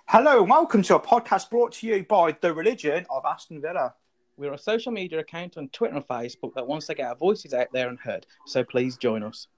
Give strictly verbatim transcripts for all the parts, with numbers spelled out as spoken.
Hello and welcome to a podcast brought to you by The Religion of Aston Villa. We're a social media account on Twitter and Facebook that wants to get our voices out there and heard, so please join us.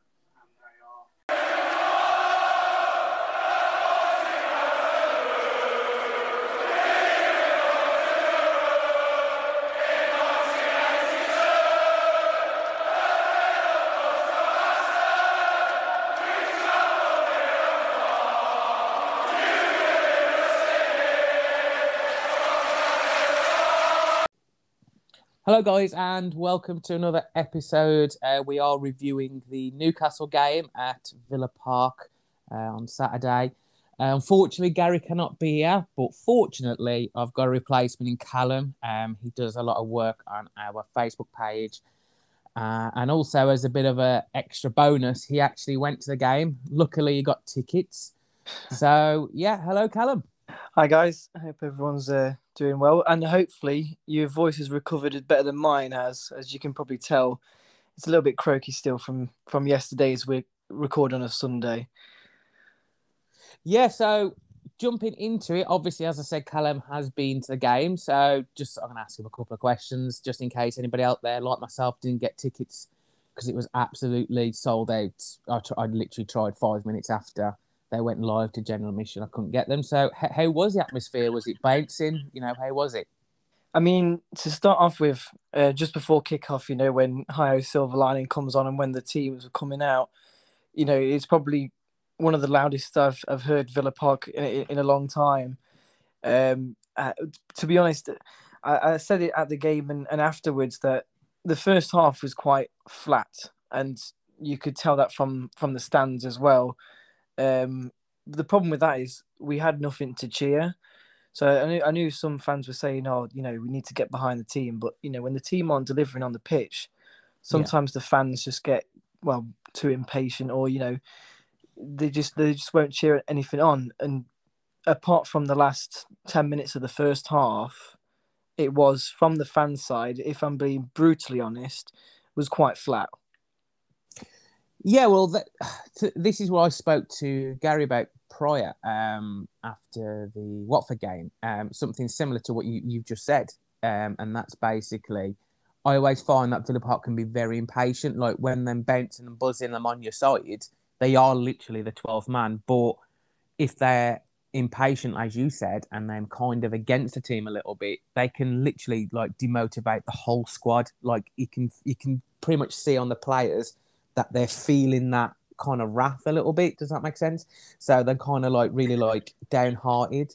Hello guys and welcome to another episode. Uh, we are reviewing the Newcastle game at Villa Park uh, on Saturday. Uh, unfortunately, Gary cannot be here, but fortunately, I've got a replacement in Callum. Um, he does a lot of work on our Facebook page. Uh, and also, as a bit of an extra bonus, he actually went to the game. Luckily, he got tickets. So, yeah, hello, Callum. Hi guys, I hope everyone's uh, doing well, and hopefully your voice has recovered better than mine has. As you can probably tell, it's a little bit croaky still from from yesterday as we record on a Sunday. Yeah, so jumping into it, obviously, as I said, Callum has been to the game, so just I'm going to ask him a couple of questions just in case anybody out there, like myself, didn't get tickets because it was absolutely sold out. I, t- I literally tried five minutes after they went live to general admission. I couldn't get them. So h- how was the atmosphere? Was it bouncing? You know, how was it? I mean, to start off with, uh, just before kickoff, you know, when Hio Silver Lining comes on and when the teams are coming out, you know, it's probably one of the loudest I've, I've heard Villa Park in, in a long time. Um, uh, to be honest, I, I said it at the game and, and afterwards that the first half was quite flat, and you could tell that from, from the stands as well. Um, the problem with that is we had nothing to cheer. So I knew, I knew some fans were saying, oh, you know, we need to get behind the team. But, you know, when the team aren't delivering on the pitch, sometimes yeah. the fans just get, well, too impatient, or, you know, they just they just won't cheer anything on. And apart from the last ten minutes of the first half, it was, from the fan side, if I'm being brutally honest, was quite flat. Yeah, well, that, this is what I spoke to Gary about prior um, after the Watford game. Um, something similar to what you, you've just said. Um, and that's basically, I always find that Villa Park can be very impatient. Like when them bouncing and buzzing them on your side, they are literally the twelfth man. But if they're impatient, as you said, and then kind of against the team a little bit, they can literally like demotivate the whole squad. Like you can, you can pretty much see on the players that they're feeling that kind of wrath a little bit. Does that make sense? So they're kind of like really like downhearted.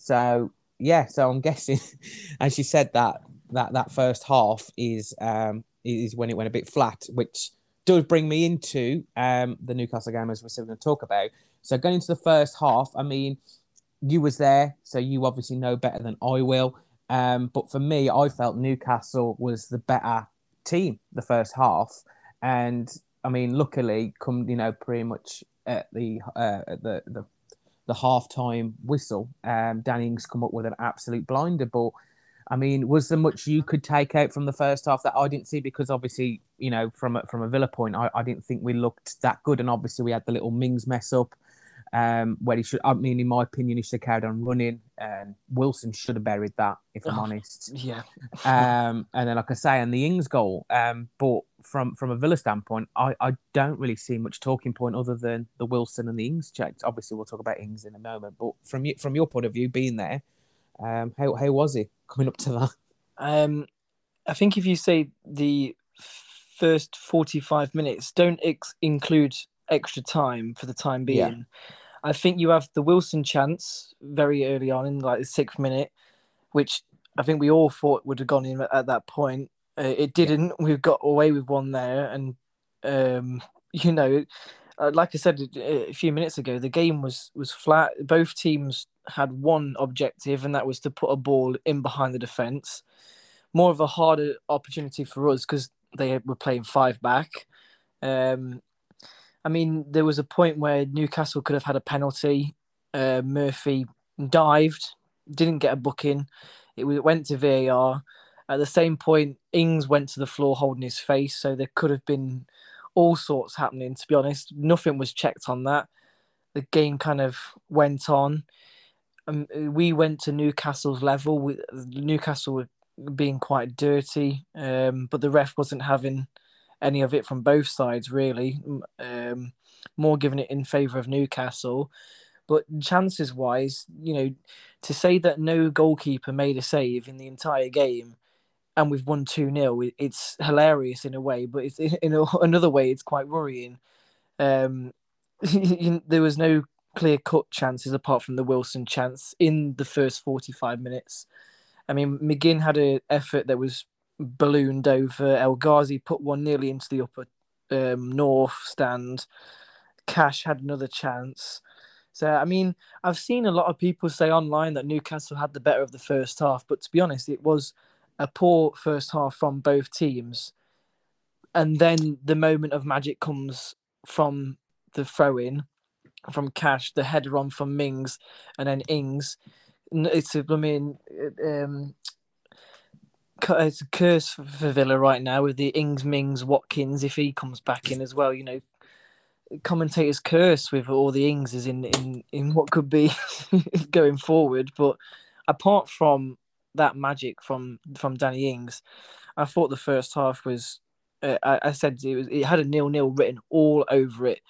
So yeah, so I'm guessing, as you said, that that that first half is um is when it went a bit flat, which does bring me into um the Newcastle game, as we're still going to talk about. So going into the first half, I mean, you was there, so you obviously know better than I will. Um, but for me, I felt Newcastle was the better team the first half, and I mean, luckily, come you know, pretty much at the uh, at the the the halftime whistle, um, Danny Ings come up with an absolute blinder. But I mean, was there much you could take out from the first half that I didn't see? Because obviously, you know, from a, from a Villa point, I, I didn't think we looked that good, and obviously we had the little Mings mess up. Um, where he should, I mean, in my opinion, he should have carried on running, and Wilson should have buried that, if I'm oh, honest. Yeah. um, and then, like I say, and the Ings goal. Um, but from from a Villa standpoint, I, I don't really see much talking point other than the Wilson and the Ings checks. Obviously, we'll talk about Ings in a moment. But from you, from your point of view, being there, um, how how was he coming up to that? Um, I think if you say the first forty-five minutes, don't ex- include extra time for the time being. Yeah. I think you have the Wilson chance very early on in like the sixth minute, which I think we all thought would have gone in at that point. Uh, it didn't. Yeah. We got away with one there, and um, you know, uh, like I said a few minutes ago, the game was was flat. Both teams had one objective, and that was to put a ball in behind the defence. More of a harder opportunity for us because they were playing five back. Um, I mean, there was a point where Newcastle could have had a penalty. Uh, Murphy dived, didn't get a booking. It went to V A R. At the same point, Ings went to the floor holding his face, so there could have been all sorts happening, to be honest. Nothing was checked on that. The game kind of went on. um, we went to Newcastle's level with Newcastle were being quite dirty, um, but the ref wasn't having any of it from both sides really. Um, more giving it in favour of Newcastle. But chances wise, you know, to say that no goalkeeper made a save in the entire game and we've won two nil, it's hilarious in a way, but it's in a, another way, it's quite worrying. Um, there was no clear-cut chances apart from the Wilson chance in the first forty-five minutes. I mean, McGinn had an effort that was ballooned over. El Ghazi put one nearly into the upper um, north stand. Cash had another chance. So, I mean, I've seen a lot of people say online that Newcastle had the better of the first half, but to be honest, it was a poor first half from both teams. And then the moment of magic comes from the throw-in, from Cash, the header on from Mings, and then Ings. It's a, I mean, um, it's a curse for Villa right now with the Ings, Mings, Watkins, if he comes back in as well, you know. Commentators curse with all the Ingses in, in, in what could be going forward. But apart from that magic from, from Danny Ings, I thought the first half was, uh, I, I said it was it had a nil-nil written all over it.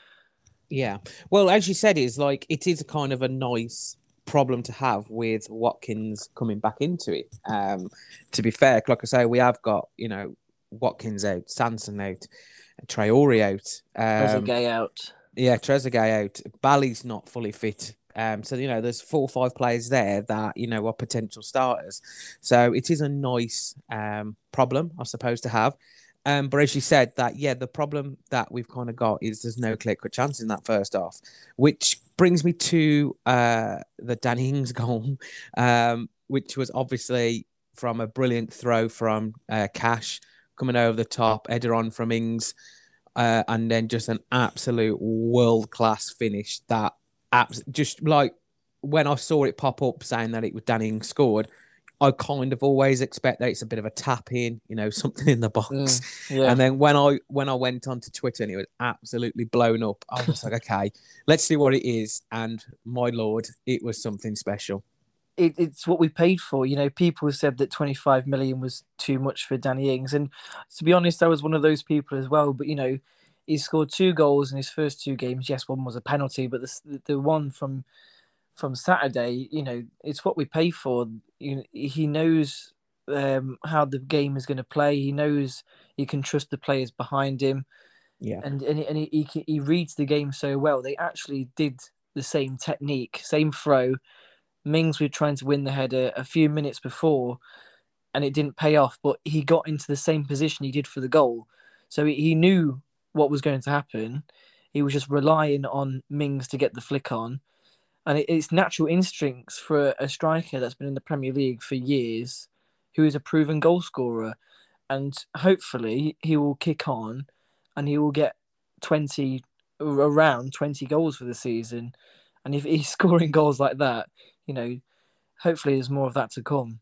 Yeah. Well, as you said, it's like it is a kind of a nice problem to have with Watkins coming back into it. Um, to be fair, like I say, we have got, you know, Watkins out, Sanson out, Traore out, um, Trezeguet out. Yeah, Trezeguet out. Bally's not fully fit. Um, so, you know, there's four or five players there that, you know, are potential starters. So it is a nice um, problem, I suppose, to have. Um, but as you said, that, yeah, the problem that we've kind of got is there's no clear-cut chance in that first half, which brings me to uh, the Danny Ings goal, um, which was obviously from a brilliant throw from uh, Cash, coming over the top, header on from Ings, uh, and then just an absolute world-class finish that abs- just like when I saw it pop up saying that it was Danny Ings scored, I kind of always expect that it's a bit of a tap in, you know, something in the box. Mm, yeah. And then when I when I went onto Twitter and it was absolutely blown up, I was like, okay, let's see what it is. And my Lord, it was something special. It, it's what we paid for. You know, people said that twenty-five million was too much for Danny Ings. And to be honest, I was one of those people as well. But, you know, he scored two goals in his first two games. Yes, one was a penalty, but the, the one from from Saturday, you know, it's what we pay for. You know, he knows um, how the game is going to play. He knows he can trust the players behind him. Yeah. And, and, and he, he, he reads the game so well. They actually did the same technique, same throw. Mings was trying to win the header a few minutes before and it didn't pay off, but he got into the same position he did for the goal. So he, he knew what was going to happen. He was just relying on Mings to get the flick on. And it, it's natural instincts for a, a striker that's been in the Premier League for years, who is a proven goal scorer. And hopefully he will kick on and he will get twenty, around twenty goals for the season. And if he's scoring goals like that, you know, hopefully there's more of that to come.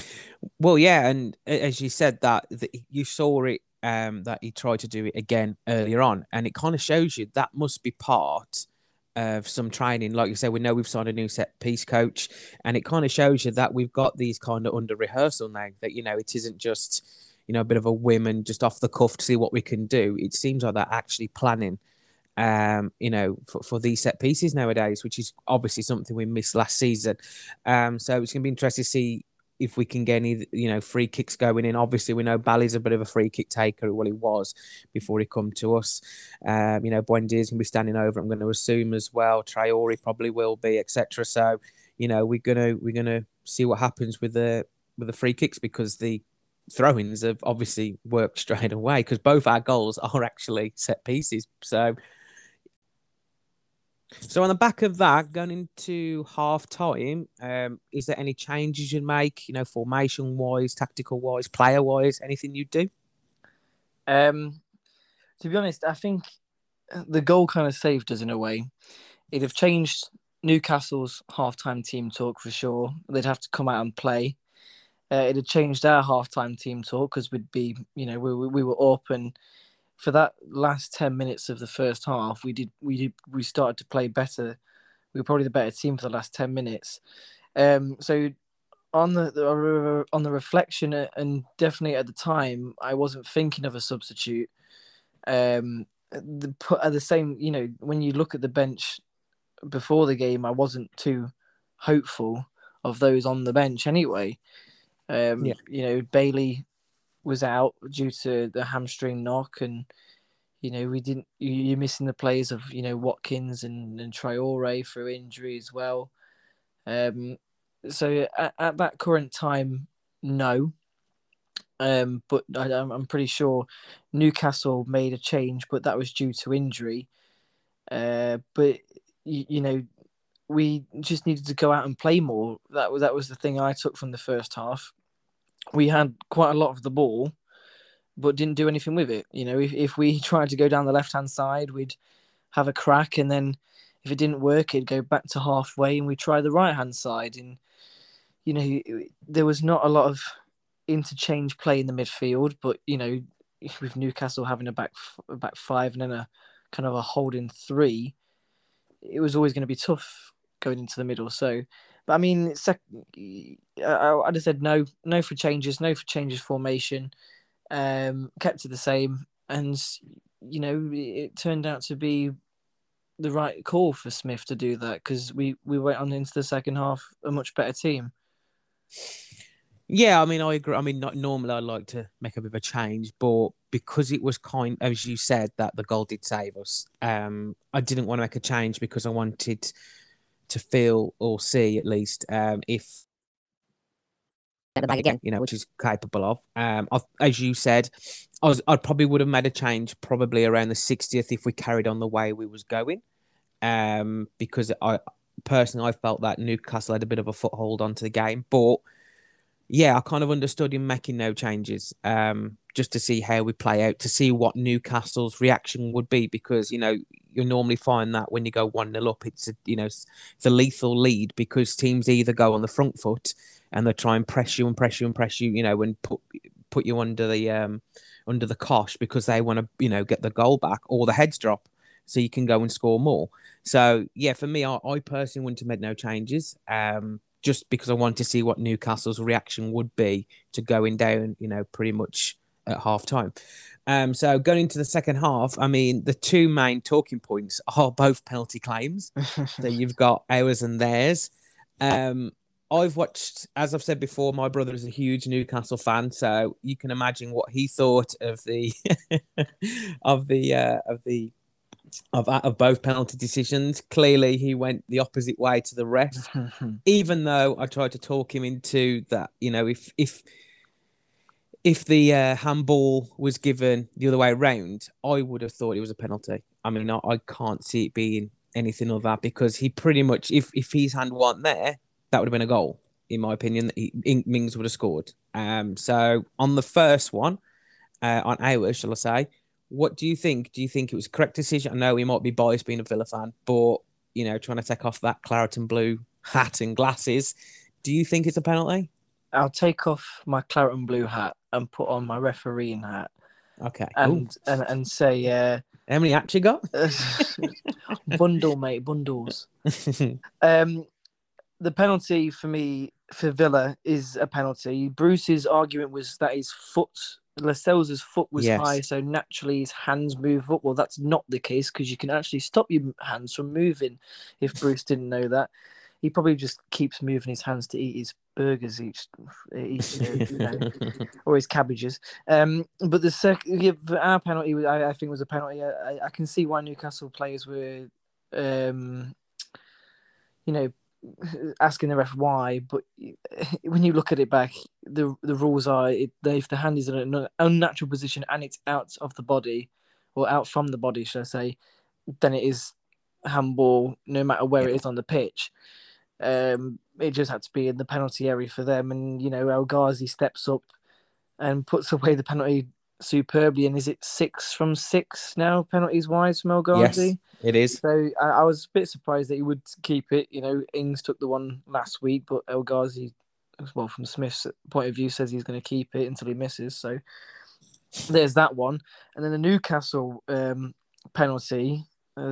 Well, yeah, and as you said, that, that you saw it, um, that he tried to do it again earlier on, and it kind of shows you that must be part of some training. Like you said, we know we've signed a new set piece coach, and it kind of shows you that we've got these kind of under rehearsal now, that, you know, it isn't just, you know, a bit of a whim and just off the cuff to see what we can do. It seems like they're actually planning Um, you know, for, for these set pieces nowadays, which is obviously something we missed last season. Um, so it's going to be interesting to see if we can get any, you know, free kicks going in. Obviously, we know Bally's a bit of a free kick taker. Well, he was before he come to us. Um, you know, Buendia is going to be standing over, I'm going to assume, as well. Traore probably will be, et cetera. So, you know, we're gonna we're gonna see what happens with the with the free kicks, because the throw-ins have obviously worked straight away, because both our goals are actually set pieces. So. So on the back of that, going into half time, um, is there any changes you'd make, you know, formation wise, tactical wise, player wise, anything you'd do? Um, to be honest, I think the goal kind of saved us in a way. It'd have changed Newcastle's half-time team talk for sure. They'd have to come out and play. Uh, it'd have changed our half-time team talk, because we'd be, you know, we, we were up, and for that last ten minutes of the first half, we did we did we started to play better we were probably the better team for the last ten minutes. Um, so on the, the on the reflection, and definitely at the time, I wasn't thinking of a substitute. Um, the, at the same, you know, when you look at the bench before the game, I wasn't too hopeful of those on the bench anyway. Um, Yeah. You know, Bailey was out due to the hamstring knock, and you know we didn't. You're missing the players of you know Watkins and and Traore through injury as well. Um, so at, at that current time, no. Um, but I, I'm pretty sure Newcastle made a change, but that was due to injury. Uh, but you, you know, we just needed to go out and play more. That was that was the thing I took from the first half. We had quite a lot of the ball, but didn't do anything with it. You know, if if we tried to go down the left hand side, we'd have a crack, and then if it didn't work, it'd go back to halfway, and we'd try the right hand side. And you know, there was not a lot of interchange play in the midfield, but you know, with Newcastle having a back a back five and then a kind of a holding three, it was always going to be tough going into the middle. So, but I mean, sec- I, I just said no, no for changes, no for changes formation, um, kept it the same, and you know, it turned out to be the right call for Smith to do that because we we went on into the second half a much better team. Yeah, I mean, I agree. I mean, not normally I'd like to make a bit of a change, but because it was kind, as you said, that the goal did save us. Um, I didn't want to make a change because I wanted to feel or see at least um, if the bag again, you know, which is capable of. Um, I've, as you said, I was, I probably would have made a change probably around the sixtieth if we carried on the way we was going. Um, because I personally I felt that Newcastle had a bit of a foothold onto the game, but. Yeah, I kind of understood him making no changes, um, just to see how we play out, to see what Newcastle's reaction would be, because you know you normally find that when you go one nil up, it's a you know it's a lethal lead because teams either go on the front foot and they try and press you and press you and press you, you know, and put put you under the um, under the cosh because they want to you know get the goal back, or the heads drop so you can go and score more. So yeah, for me, I, I personally wouldn't have made no changes. Um, just because I wanted to see what Newcastle's reaction would be to going down, you know, pretty much at half time. Um, so going into the second half, I mean, the two main talking points are both penalty claims. So you've got ours and theirs. Um, I've watched, as I've said before, my brother is a huge Newcastle fan, so you can imagine what he thought of the of the uh, of the Of, of both penalty decisions. Clearly, he went the opposite way to the ref, even though I tried to talk him into that. You know, if if if the uh, handball was given the other way around, I would have thought it was a penalty. I mean, I, I can't see it being anything of that because he pretty much, if if his hand wasn't there, that would have been a goal, in my opinion. He, Mings would have scored. Um, so on the first one, uh, on ours, shall I say? What do you think? Do you think it was a correct decision? I know he might be biased being a Villa fan, but, you know, trying to take off that claret and blue hat and glasses, do you think it's a penalty? I'll take off my claret and blue hat and put on my refereeing hat. Okay. And and, and say... Uh, How many hats you got? Bundle, mate, bundles. um, the penalty for me, for Villa, is a penalty. Bruce's argument was that his foot... Lascelles' foot was yes. high, so naturally his hands move up. Well, that's not the case because you can actually stop your hands from moving. If Bruce didn't know that, he probably just keeps moving his hands to eat his burgers each, each you know, or his cabbages. Um, but the second, yeah, our penalty, I, I think, was a penalty. I, I can see why Newcastle players were, um, you know, asking the ref why, but when you look at it back, the the rules are it, if the hand is in an unnatural position and it's out of the body or out from the body, should I say, then it is handball no matter where yeah. it is on the pitch. Um, it just had to be in the penalty area for them, and you know El Ghazi steps up and puts away the penalty superbly. And is it six from six now penalties wise from El Ghazi? Yes. It is. So I, I was a bit surprised that he would keep it. You know, Ings took the one last week, but El Ghazi, well, from Smith's point of view, says he's going to keep it until he misses. So there's that one. And then the Newcastle um, penalty that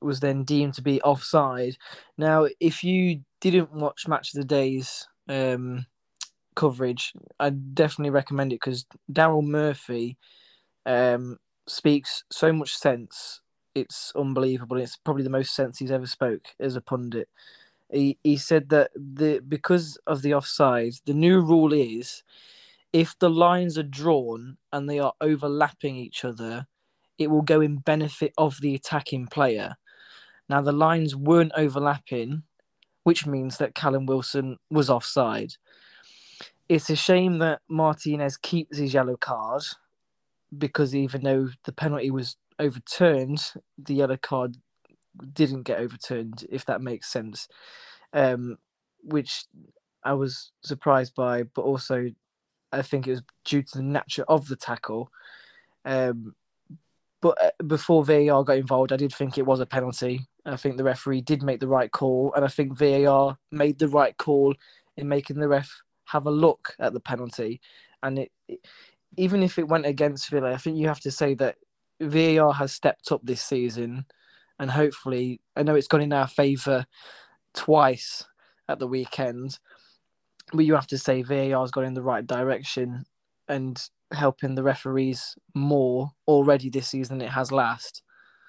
was then deemed to be offside. Now, if you didn't watch Match of the Day's um, coverage, I definitely recommend it because Daryl Murphy um, speaks so much sense. It's unbelievable. It's probably the most sense he's ever spoke as a pundit. He he said that the because of the offside, the new rule is if the lines are drawn and they are overlapping each other, it will go in benefit of the attacking player. Now, the lines weren't overlapping, which means that Callum Wilson was offside. It's a shame that Martinez keeps his yellow card because even though the penalty was overturned, the yellow card didn't get overturned, if that makes sense, um, which I was surprised by, but also I think it was due to the nature of the tackle. Um, but before V A R got involved, I did think it was a penalty. I think the referee did make the right call, and I think V A R made the right call in making the ref have a look at the penalty. And it, it, even if it went against Villa, I think you have to say that V A R has stepped up this season, and hopefully, I know it's gone in our favour twice at the weekend, but you have to say V A R has gone in the right direction and helping the referees more already this season than it has last.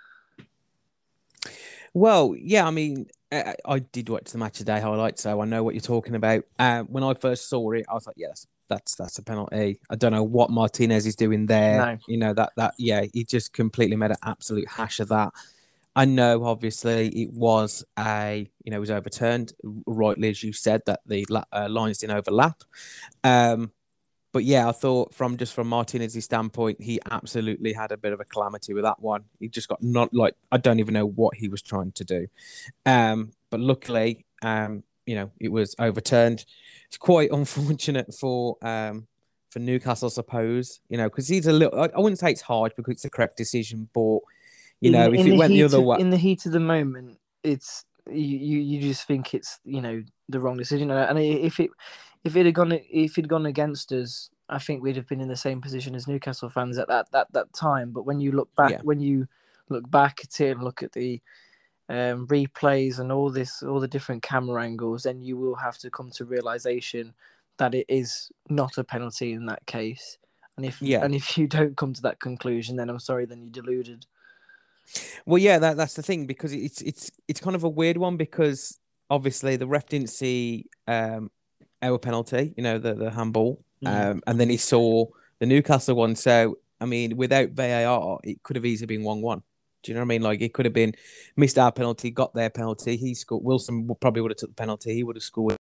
Well, yeah, I mean, I, I did watch the Match of the Day highlights, so I know what you're talking about. Uh, when I first saw it, I was like, yes, that's that's a penalty. I don't know what Martinez is doing there. No. You know, that, that yeah, he just completely made an absolute hash of that. I know, obviously, it was a, you know, it was overturned, rightly, as you said, that the uh, lines didn't overlap. Um, but yeah, I thought from just from Martinez's standpoint, he absolutely had a bit of a calamity with that one. He just got not like, I don't even know what he was trying to do. Um, but luckily, um, you know, it was overturned. It's quite unfortunate for um, for Newcastle, I suppose, you know, because he's a little, I, I wouldn't say it's hard because it's the correct decision, but you know, in, if in it the went the heat other of, way, in the heat of the moment, it's you, you, you just think it's, you know, the wrong decision. And if it if it had gone if it'd gone against us, I think we'd have been in the same position as Newcastle fans at that that, that time. But when you look back, yeah. when you look back at it and look at the um, replays and all this, all the different camera angles, then you will have to come to realization that it is not a penalty in that case. And if Yeah. and if you don't come to that conclusion, then I'm sorry, then you're deluded. Well, yeah, that, that's the thing, because it's it's it's kind of a weird one, because obviously the ref didn't see um, our penalty, you know, the, the handball, Mm. um, and then he saw the Newcastle one. So, I mean, without V A R, it could have easily been one one. Do you know what I mean? Like, it could have been missed our penalty, got their penalty. He scored. Wilson probably would have took the penalty. He would have scored.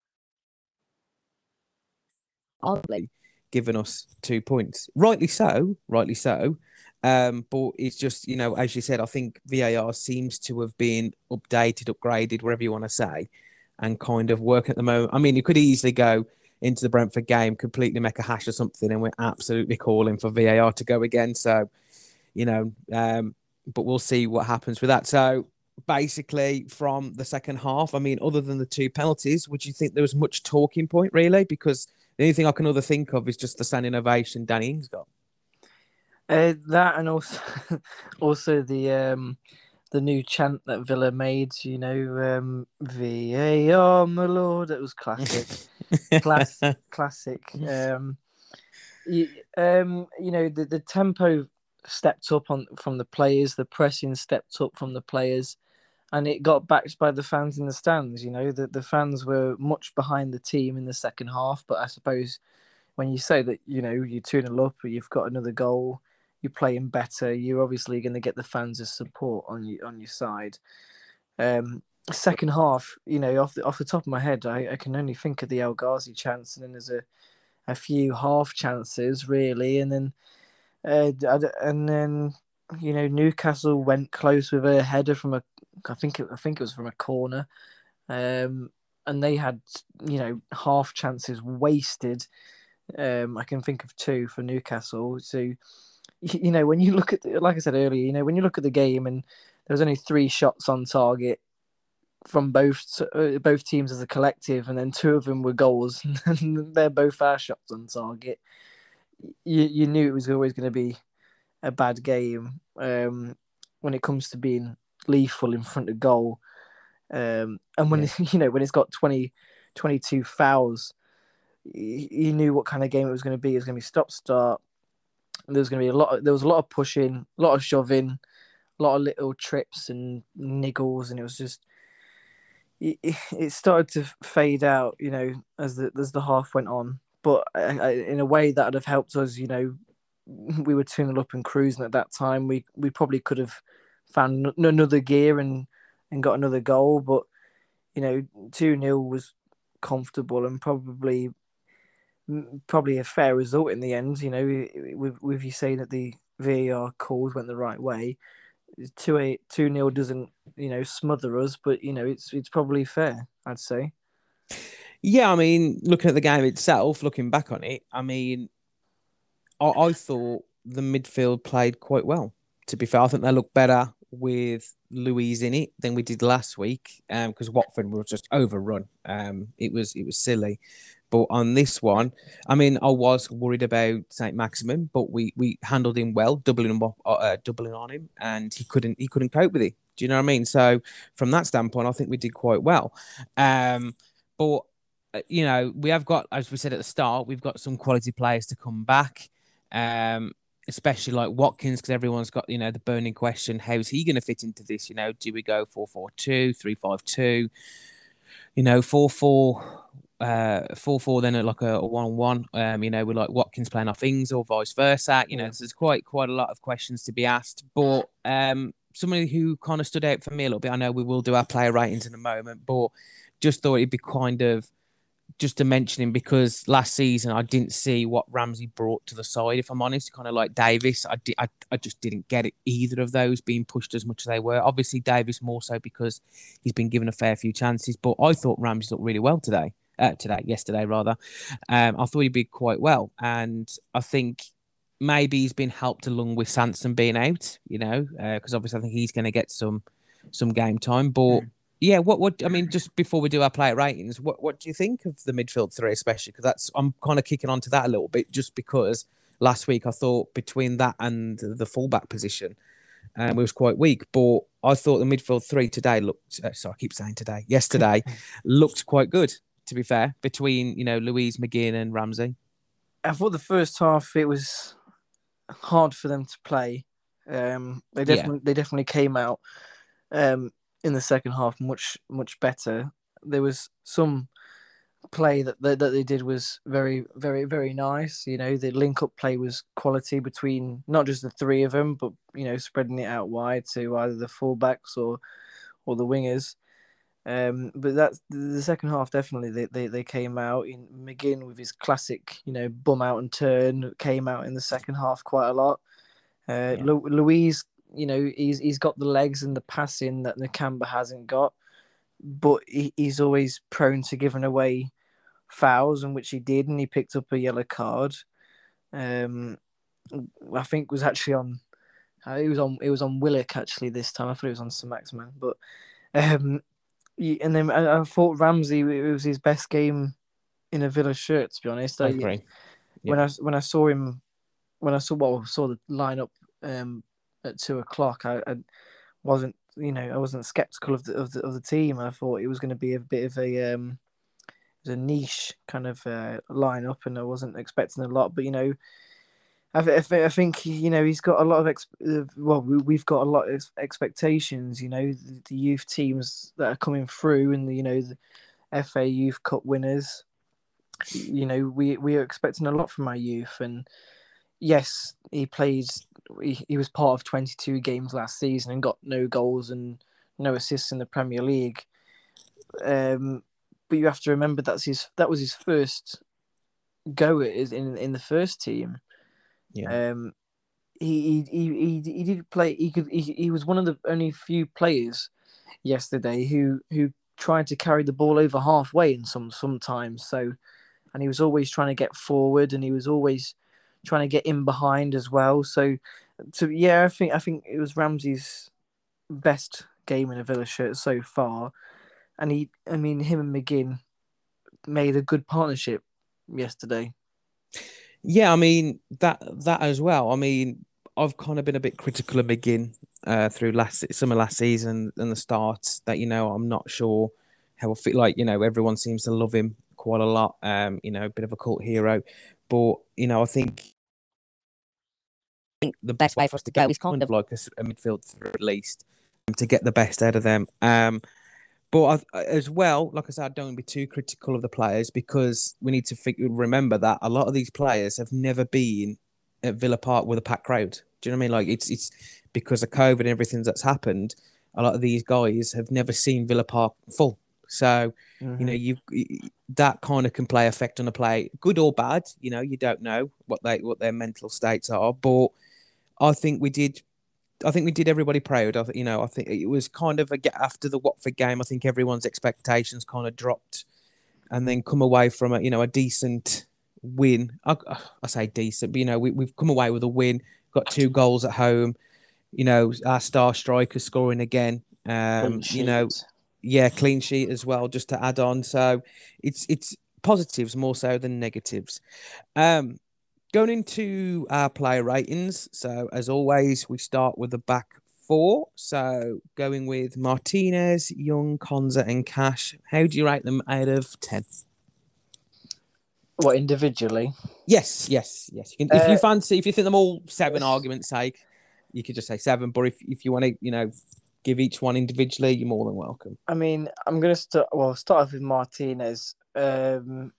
Oddly, given us two points. Rightly so, rightly so. Um, but it's just, you know, as you said, I think V A R seems to have been updated, upgraded, whatever you want to say, and kind of work at the moment. I mean, you could easily go into the Brentford game, completely make a hash or something, and we're absolutely calling for V A R to go again. So, you know, um, but we'll see what happens with that. So, basically, from the second half, I mean, other than the two penalties, would you think there was much talking point, really? Because the only thing I can other think of is just the standing ovation Danny Ings got. Uh, that and also also the um the new chant that Villa made, you know, um, V A R, my lord. It was classic, Class, classic. Um, you, um, you know, the, the tempo stepped up on from the players, the pressing stepped up from the players, and it got backed by the fans in the stands. You know, the the fans were much behind the team in the second half, but I suppose when you say that, you know, you're two nil up, or you've got another goal, you're playing better, you're obviously going to get the fans' as support on you on your side. Um, second half, you know, off the off the top of my head, I, I can only think of the El Ghazi chance, and then there's a, a few half chances really, and then uh, and then you know, Newcastle went close with a header from a, I think it, I think it was from a corner, um, and they had, you know, half chances wasted. Um, I can think of two for Newcastle. So, you know, when you look at, the, like I said earlier, you know, when you look at the game and there was only three shots on target from both uh, both teams as a collective, and then two of them were goals, and they're both our shots on target. You you knew it was always going to be a bad game um, when it comes to being lethal in front of goal. Um, and when, yeah. you know, when it's got twenty, twenty-two fouls, you knew what kind of game it was going to be. It was going to be stop-start. There was going to be a lot. Of, there was a lot of pushing, a lot of shoving, a lot of little trips and niggles, and it was just it, it started to fade out, you know, as the as the half went on. But in a way that would have helped us, you know, we were two nil up and cruising at that time. We we probably could have found another gear and, and got another goal, but you know, two nil was comfortable and probably. Probably a fair result in the end, you know, with with you saying that the V A R calls went the right way. two nil doesn't, you know, smother us, but, you know, it's it's probably fair, I'd say. Yeah, I mean, looking at the game itself, looking back on it, I mean, I, I thought the midfield played quite well, to be fair. I think they looked better with Luiz in it than we did last week, because um, Watford was just overrun. Um, it was it was silly. But on this one, I mean, I was worried about Saint Maximin, but we, we handled him well, doubling him up, uh, doubling on him, and he couldn't he couldn't cope with it. Do you know what I mean? So from that standpoint, I think we did quite well. Um, but you know, we have got, as we said at the start, we've got some quality players to come back, um, especially like Watkins, because everyone's got, you know, the burning question: how's he going to fit into this? You know, do we go four four two, three five two, you know, four four? Uh, four four, then like a, a one one. Um, you know, with like Watkins playing off Ings or vice versa. You know, yeah. So there's quite quite a lot of questions to be asked. But um, somebody who kind of stood out for me a little bit. I know we will do our player ratings in a moment, but just thought it'd be kind of just to mention him because last season I didn't see what Ramsey brought to the side. If I'm honest, kind of like Davis, I di- I, I just didn't get it either of those being pushed as much as they were. Obviously, Davis more so because he's been given a fair few chances. But I thought Ramsey looked really well today. Uh, today, yesterday rather. Um, I thought he did quite well, and I think maybe he's been helped along with Sanson being out. You know, because uh, obviously I think he's going to get some some game time. But mm. yeah, what what I mean, just before we do our player ratings, what what do you think of the midfield three, especially because that's I'm kind of kicking onto that a little bit, just because last week I thought between that and the fullback position. Um, it was quite weak, but I thought the midfield three today looked. Uh, sorry, I keep saying today. Yesterday looked quite good. To be fair, between you know Luiz, McGinn, and Ramsey. I thought the first half it was hard for them to play. Um, they definitely yeah. they definitely came out um, in the second half much much better. There was some play that that, that they did was very very very nice. You know, the link up play was quality between not just the three of them, but you know spreading it out wide to either the fullbacks or or the wingers. Um, but that's the second half. Definitely, they, they they came out in McGinn with his classic, you know, bum out and turn. Came out in the second half quite a lot. Uh, yeah. Lu- Luiz, you know, he's he's got the legs and the passing that Nakamba hasn't got, but he, he's always prone to giving away fouls, and which he did, and he picked up a yellow card. Um, I think it was actually on. Uh, it was on. It was on Willock actually this time. I thought it was on Saint Maximin, but. Um, And then I, I thought Ramsey, it was his best game in a Villa shirt. To be honest, I I, agree. Yeah. When I when I saw him, when I saw well, saw the lineup um, at two o'clock, I, I wasn't, you know, I wasn't skeptical of the of the, of the team. I thought it was going to be a bit of a um, it was a niche kind of uh, lineup, and I wasn't expecting a lot. But you know, I, I think you know he's got a lot of ex- well, we've got a lot of expectations. You know, the, the youth teams that are coming through, and the, you know the F A Youth Cup winners. You know, we we are expecting a lot from our youth, and yes, he plays. He, he was part of twenty-two games last season and got no goals and no assists in the Premier League. Um, but you have to remember that's his that was his first go at is in in the first team. Yeah. Um, he, he he he did play. He could. He, he was one of the only few players yesterday who who tried to carry the ball over halfway in some sometimes. So, and he was always trying to get forward, and he was always trying to get in behind as well. So, so yeah, I think I think it was Ramsey's best game in a Villa shirt so far, and he. I mean, him and McGinn made a good partnership yesterday. Yeah, I mean that that as well. I mean, I've kind of been a bit critical of McGinn uh, through last summer last season and the start. That you know, I'm not sure how I feel. Like you know, everyone seems to love him quite a lot. Um, you know, a bit of a cult hero, but you know, I think. I think the best way for us to go is kind of like a, a midfield three at least um, to get the best out of them. Um, but I, as well, like I said, I don't want to be too critical of the players because we need to figure, remember that a lot of these players have never been at Villa Park with a packed crowd. Do you know what I mean? Like it's it's because of COVID and everything that's happened. A lot of these guys have never seen Villa Park full. So mm-hmm. you know you that kind of can play effect on the play, good or bad. You know you don't know what they what their mental states are, but I think we did. I think we did everybody proud. I think you know. I think it was kind of a get after the Watford game. I think everyone's expectations kind of dropped, and then come away from a you know a decent win. I, I say decent, but you know we, we've come away with a win. Got two goals at home. You know our star striker scoring again. Um, you know, yeah, clean sheet as well. Just to add on, so it's it's positives more so than negatives. Um, Going into our player ratings, so as always, we start with the back four. So going with Martinez, Young, Konza, and Cash. How do you rate them out of ten? What, individually? Yes, yes, yes. You can, if uh, you fancy, if you think them all seven, argument's sake, you could just say seven. But if if you want to, you know, give each one individually, you're more than welcome. I mean, I'm going to start. Well, start off with Martinez. Um,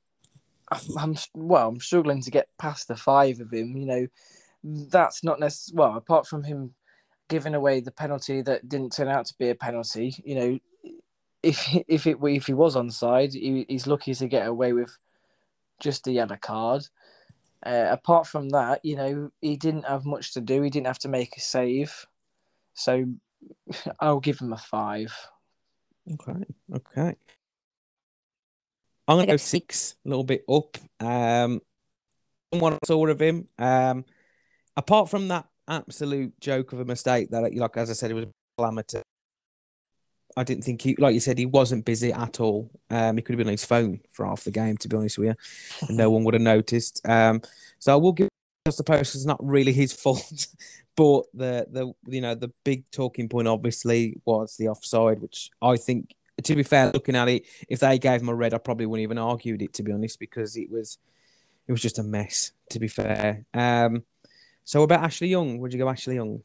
I'm well. I'm struggling to get past the five of him. You know, that's not necessarily well. Apart from him giving away the penalty that didn't turn out to be a penalty. You know, if if it if he was onside, he, he's lucky to get away with just a yellow card. Uh, apart from that, you know, he didn't have much to do. He didn't have to make a save, so I'll give him a five. Okay. Okay. I'm going to go six, a little bit up. Um, what I saw of him, um, apart from that absolute joke of a mistake that, like as I said, it was amateur. I didn't think he, like you said, he wasn't busy at all. Um, he could have been on his phone for half the game, to be honest with you, and no one would have noticed. Um, so I will give. I suppose it's not really his fault, but the the you know the big talking point obviously was the offside, which I think. To be fair, looking at it, if they gave him a red, I probably wouldn't even argued it, to be honest, because it was it was just a mess, to be fair. Um, so about Ashley Young, would you go Ashley Young?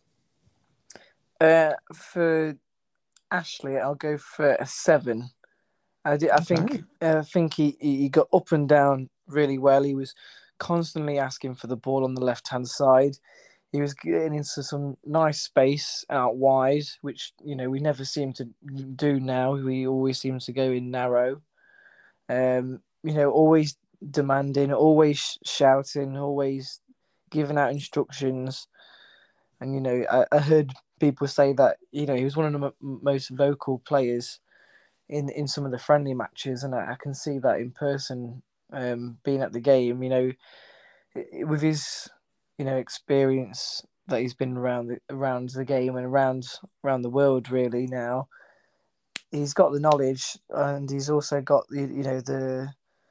Uh, for Ashley, I'll go for a seven. I, did, I okay. think I think he, he got up and down really well. He was constantly asking for the ball on the left-hand side. He was getting into some nice space out wide, which, you know, we never seem to do now. We always seem to go in narrow. Um, you know, always demanding, always shouting, always giving out instructions. And, you know, I, I heard people say that, you know, he was one of the m- most vocal players in, in some of the friendly matches. And I, I can see that in person, um, being at the game, you know, with his... you know, experience that he's been around the, around the game and around around the world really now. He's got the knowledge and he's also got the, you know, the...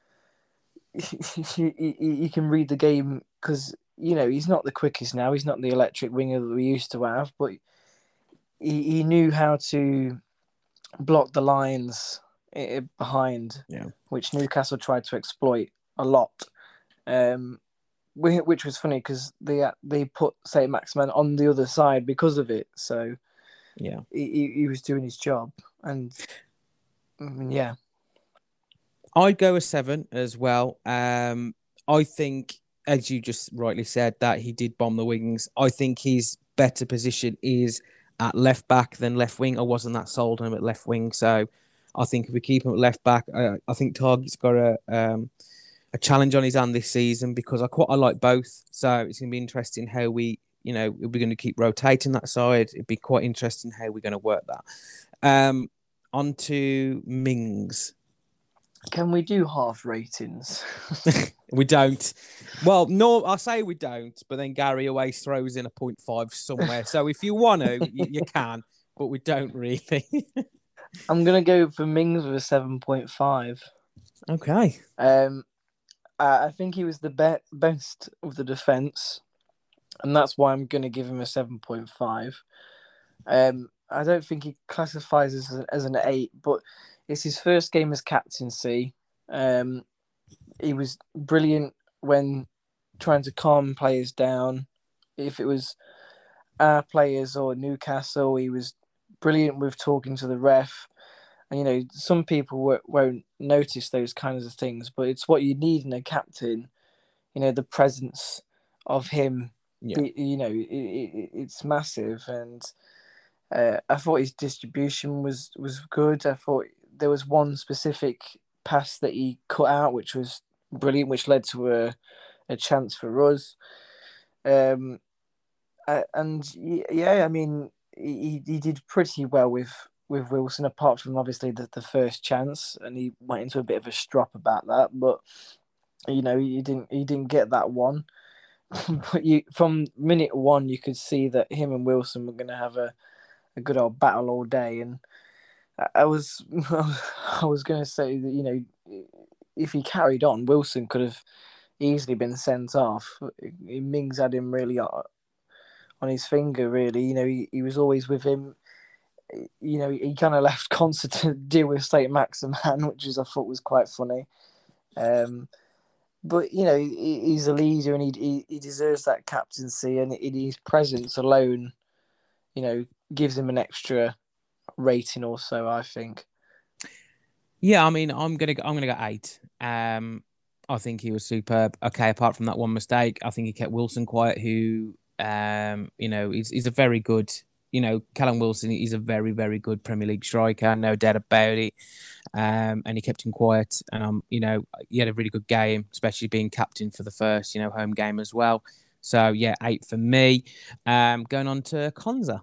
you can read the game because, you know, he's not the quickest now. He's not the electric winger that we used to have, but he, he knew how to block the lines behind, yeah. which Newcastle tried to exploit a lot. Um Which was funny because they they put Saint Maximin on the other side because of it. So yeah, he he was doing his job, and I mean, yeah, I'd go a seven as well. Um, I think, as you just rightly said, that he did bomb the wings. I think his better position is at left back than left wing. I wasn't that sold on him at left wing, so I think if we keep him at left back, I, I think Target's got a. Um, a challenge on his hand this season because I quite I like both. So it's going to be interesting how we, you know, we're going to keep rotating that side. It'd be quite interesting how we're going to work that. Um, on to Mings. Can we do half ratings? We don't. Well, no, I say we don't, but then Gary always throws in a point five somewhere. So if you want to, you, you can, but we don't really. I'm going to go for Mings with a seven point five. Okay. Um, I think he was the be- best of the defence. and that's why I'm going to give him a seven point five. Um, I don't think he classifies as, a, as an eight, but it's his first game as captaincy. Um, he was brilliant when trying to calm players down. If it was our players or Newcastle, he was brilliant with talking to the ref. And, you know, some people w- won't notice those kinds of things, but it's what you need in a captain. You know, the presence of him, Yeah. be, you know, it, it, it's massive. And uh, I thought his distribution was, was good. I thought there was one specific pass that he cut out, which was brilliant, which led to a, a chance for us. Um, uh, and yeah, I mean, he, he did pretty well with, with Wilson, apart from obviously the, the first chance, and he went into a bit of a strop about that. But you know, he didn't he didn't get that one. But you from minute one, you could see that him and Wilson were going to have a, a good old battle all day. And I was I was going to say that, you know, if he carried on, Wilson could have easily been sent off. Mings had him really on his finger, really. You know, he, he was always with him. You know, he kind of left Concert to deal with Saint Maximin, which is I thought was quite funny. Um, but you know, he, he's a leader and he, he he deserves that captaincy, and his presence alone, you know, gives him an extra rating also, I think. Yeah, I mean, I'm gonna I'm gonna go eight. Um, I think he was superb. Okay, apart from that one mistake, I think he kept Wilson quiet, who, um, you know, he's he's a very good, you know, Callum Wilson. He's a very very good Premier League striker, no doubt about it. Um, and he kept him quiet, and um, you know, he had a really good game, especially being captain for the first, you know, home game as well. So yeah, eight for me. Um, going on to Konsa.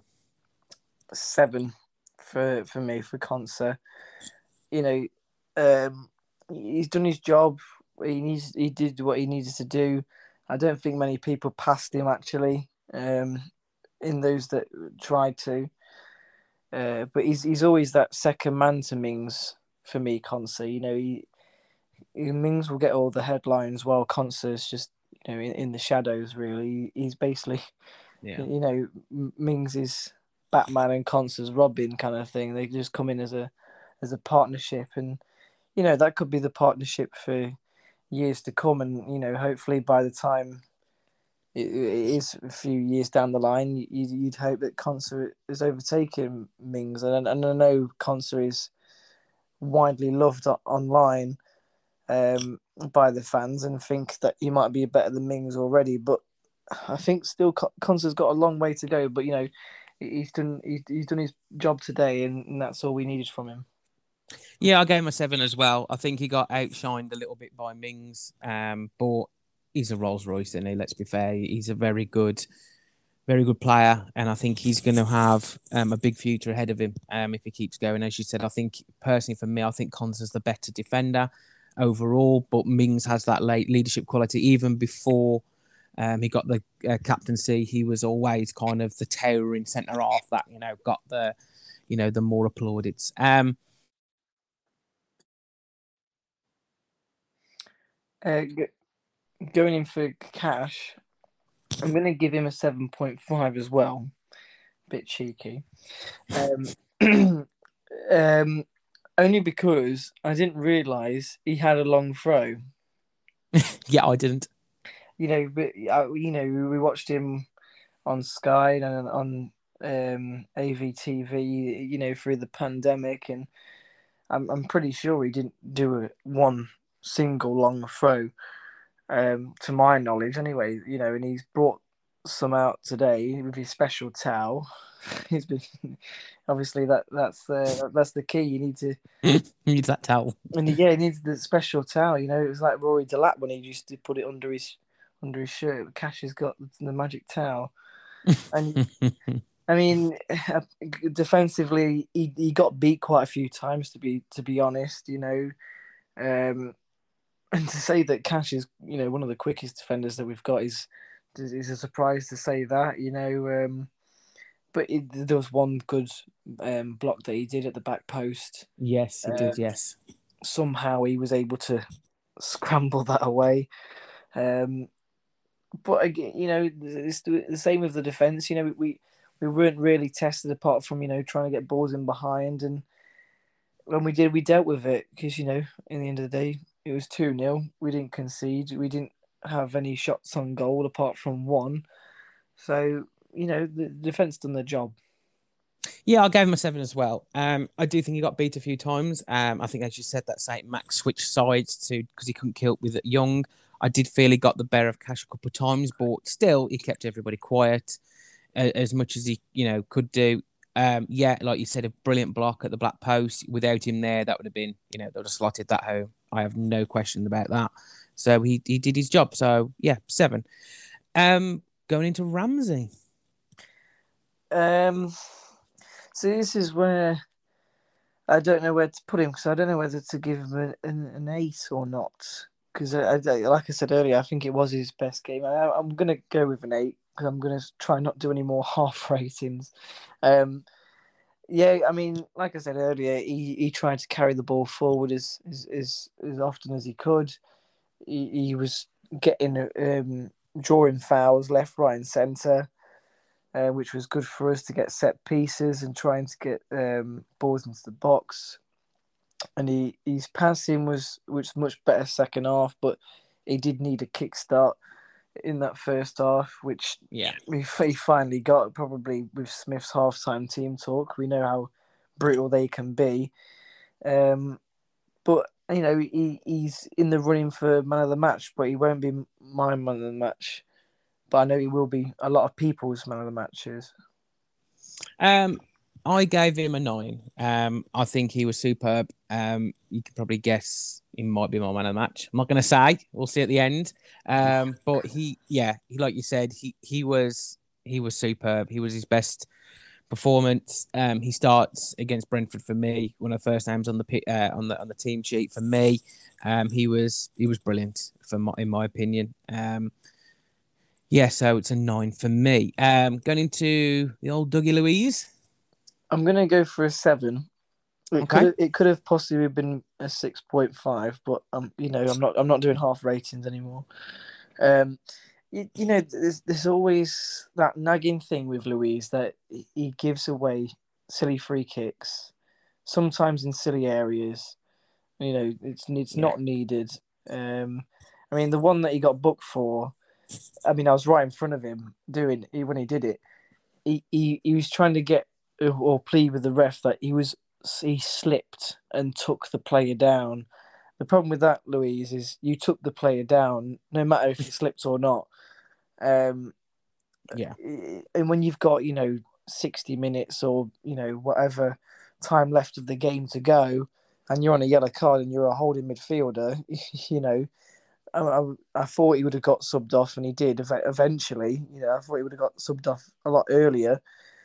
Seven for for me for Konsa. You know, um, he's done his job. He needs. He did what he needed to do. I don't think many people passed him actually. Um, in those that tried to, uh, but he's he's always that second man to Mings for me. Konsa. You know, he, he Mings will get all the headlines while Konsa is just, you know, in, in the shadows. Really, he's basically, Yeah. you know, Mings is Batman and Konsa's Robin kind of thing. They just come in as a as a partnership, and you know that could be the partnership for years to come. And you know, hopefully by the time it, it is a few years down the line, you, you'd hope that Konsa is overtaking Mings. And, and I know Konsa is widely loved online um, by the fans, and think that he might be better than Mings already. But I think still Konsa's got a long way to go. But you know, he's done he's, he's done his job today, and, and that's all we needed from him. Yeah, I gave him a seven as well. I think he got outshined a little bit by Mings, um, but he's a Rolls Royce, and he. Let's be fair, he's a very good, very good player, and I think he's going to have um, a big future ahead of him um, if he keeps going. As you said, I think personally for me, I think Konsa's the better defender overall, but Mings has that late leadership quality. Even before um, he got the uh, captaincy, he was always kind of the towering centre half that, you know, got the, you know, the more applaudits. Um, Uh, going in for Cash, I'm going to give him a seven point five as well. Bit cheeky. Um, um, only because I didn't realise he had a long throw. yeah, I didn't. You know, but you know, we watched him on Sky and on um, A V T V. You know, through the pandemic, and I'm I'm pretty sure he didn't do a, one single long throw. Um, to my knowledge, anyway, you know, and he's brought some out today with his special towel. He's been obviously that that's the that's the key. You need to need that towel, and yeah, he needs the special towel. You know, it was like Rory Delap when he used to put it under his under his shirt. Cash has got the magic towel, and I mean, defensively, he, he got beat quite a few times. To be to be honest, you know. Um, And to say that Cash is, you know, one of the quickest defenders that we've got is is a surprise to say that, you know. Um, but it, there was one good um, block that he did at the back post. Yes, he uh, did, yes. Somehow he was able to scramble that away. Um, but again, you know, it's the same with the defense. You know, we we weren't really tested apart from you know trying to get balls in behind, and when we did, we dealt with it because you know, in the end of the day, it was two nil. We didn't concede. We didn't have any shots on goal apart from one. So you know, the defense done their job. Yeah, I gave him a seven as well. Um, I do think he got beat a few times. Um, I think, as you said, that Saint Max switched sides to because he couldn't keep up with Young. I did feel he got the better of Cash a couple of times, but still, he kept everybody quiet uh, as much as he, you know, could do. Um, yeah, like you said, a brilliant block at the black post. Without him there, that would have been, you know, they would have slotted that home. I have no question about that. So he he did his job. So yeah, seven. Um, going into Ramsey. Um. So this is where I don't know where to put him because I don't know whether to give him an, an, an eight or not. Because, I, I, like I said earlier, I think it was his best game. I, I'm going to go with an eight because I'm going to try not do any more half ratings. Um, yeah, I mean, like I said earlier, he, he tried to carry the ball forward as as, as, as often as he could. He, he was getting um, drawing fouls left, right, and centre. Uh, which was good for us to get set pieces and trying to get um, balls into the box. And he, his passing was was much better second half, but he did need a kickstart in that first half, which yeah we he finally got. Probably with Smith's halftime team talk, we know how brutal they can be. Um, but you know he, he's in the running for man of the match, but he won't be my man of the match. But I know he will be a lot of people's man of the matches. Um, I gave him a nine. Um, I think he was superb. Um, you could probably guess he might be my man of the match. I'm not going to say. We'll see at the end. Um, but he, yeah, he, like you said, he he was he was superb. He was his best performance. Um, he starts against Brentford for me. One of the first names on the uh, on the on the team sheet for me. Um, he was he was brilliant for my, in my opinion. Um. Yeah, so it's a nine for me. Um, going into the old Dougie Louise. I'm gonna go for a seven. It Okay. could have, it could have possibly been a six point five, but um, you know, I'm not I'm not doing half ratings anymore. Um, you, you know, there's there's always that nagging thing with Louise that he gives away silly free kicks, sometimes in silly areas. You know, it's it's Yeah. not needed. Um, I mean, the one that he got booked for. I mean, I was right in front of him doing when he did it. He he, he was trying to get or plead with the ref that he was he slipped and took the player down. The problem with that, Louise, is you took the player down no matter if he slipped or not. Um, yeah. And when you've got you know sixty minutes or you know whatever time left of the game to go, and you're on a yellow card and you're a holding midfielder, you know. I, I thought he would have got subbed off, and he did eventually. You know, I thought he would have got subbed off a lot earlier.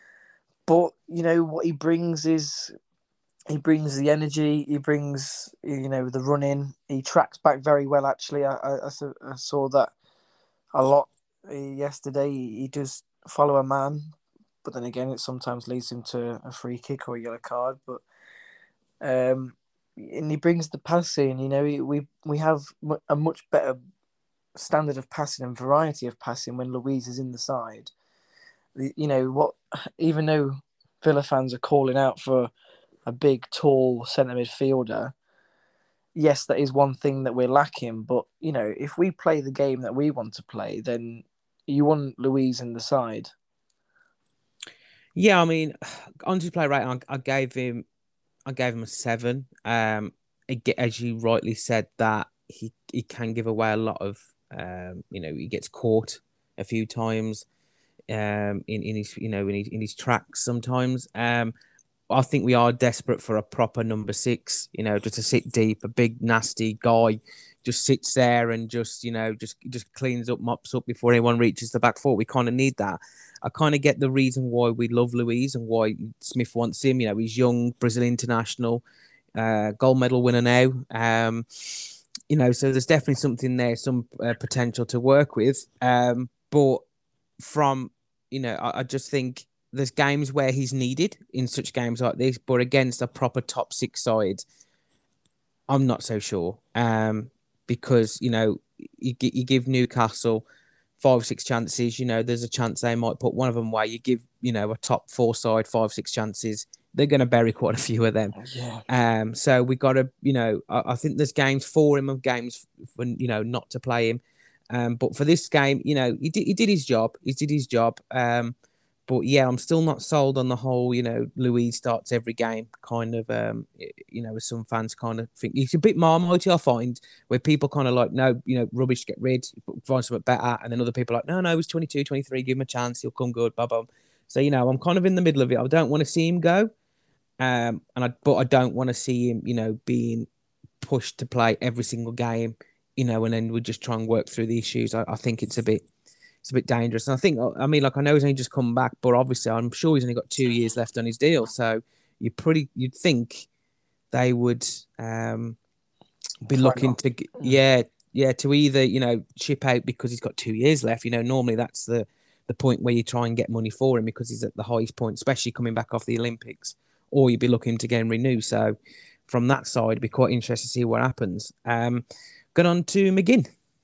But you know what he brings is he brings the energy. He brings you know the running. He tracks back very well. Actually, I, I, I saw that a lot yesterday. He does follow a man, but then again, it sometimes leads him to a free kick or a yellow card. But um. And he brings the passing, you know, we we have a much better standard of passing and variety of passing when Louise is in the side. You know, what? Even though Villa fans are calling out for a big, tall centre midfielder, yes, that is one thing that we're lacking. But, you know, if we play the game that we want to play, then you want Louise in the side. Yeah, I mean, on to play right, I, I gave him I gave him a seven. Um, as you rightly said, that he he can give away a lot of. Um, you know, he gets caught a few times. Um, in, in his you know in his, in his tracks sometimes. Um, I think we are desperate for a proper number six. You know, just to sit deep, a big nasty guy, just sits there and just you know just just cleans up, mops up before anyone reaches the back foot. We kind of need that. I kind of get the reason why we love Louise and why Smith wants him. You know, he's young, Brazil international, uh, gold medal winner now. Um, you know, so there's definitely something there, some uh, potential to work with. Um, but from, you know, I, I just think there's games where he's needed in such games like this, but against a proper top six side, I'm not so sure. Um, because, you know, you, you give Newcastle five, six chances, you know, there's a chance they might put one of them away. You give, you know, a top four side five, six chances, they're going to bury quite a few of them. Yeah. Um, so we got to, you know, I, I think there's games for him of games for, you know, not to play him. Um, but for this game, you know, he did, he did his job. He did his job. Um, but yeah, I'm still not sold on the whole, you know, Luiz starts every game kind of, um, you know, as some fans kind of think. It's a bit marmite, I find, where people kind of like, no, you know, rubbish, get rid, find something better. And then other people are like, no, no, he's twenty-two, twenty-three, give him a chance, he'll come good, blah, blah. So, you know, I'm kind of in the middle of it. I don't want to see him go. Um, and I, but I don't want to see him, you know, being pushed to play every single game, you know, and then we just try and work through the issues. I, I think it's a bit, it's a bit dangerous. And I think, I mean, like I know he's only just come back, but obviously I'm sure he's only got two years left on his deal. So you pretty, you'd think they would um, be Try looking not. to, yeah, yeah, to either, you know, ship out because he's got two years left. You know, normally that's the the point where you try and get money for him because he's at the highest point, especially coming back off the Olympics, or you'd be looking to get him renewed. So from that side, it'd be quite interesting to see what happens. Um, Going on to McGinn.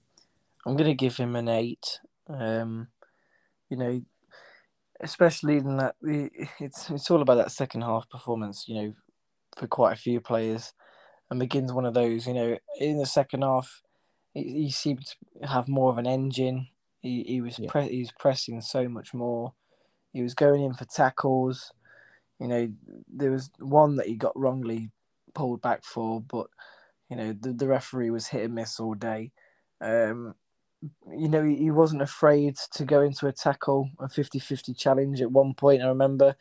I'm going to give him an eight. Um, you know, especially in that it's it's all about that second half performance. You know, for quite a few players, and McGinn's one of those. You know, in the second half, he, he seemed to have more of an engine. He he was Yeah. pre- he was pressing so much more. He was going in for tackles. You know, there was one that he got wrongly pulled back for, but you know the the referee was hit and miss all day. Um, You know, he wasn't afraid to go into a tackle, a fifty-fifty challenge at one point, I remember.